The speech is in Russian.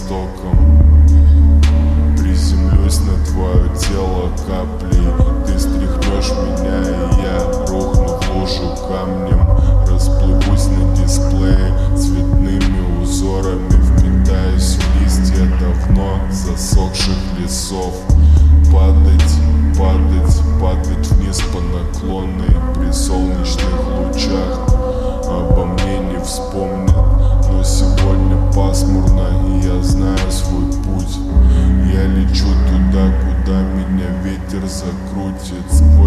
востоком. Приземлюсь на твое тело каплей, ты стряхнешь меня, и я рухну в лужу камнем. Расплывусь на дисплее цветными узорами, впитаюсь в листья давно засохших лесов. Падать, падать, падать вниз по наклонной при солнечных лучах. Обо мне не вспомнят, но сегодня пасмурно, и я знаю свой путь. Я лечу туда, куда меня ветер закрутит.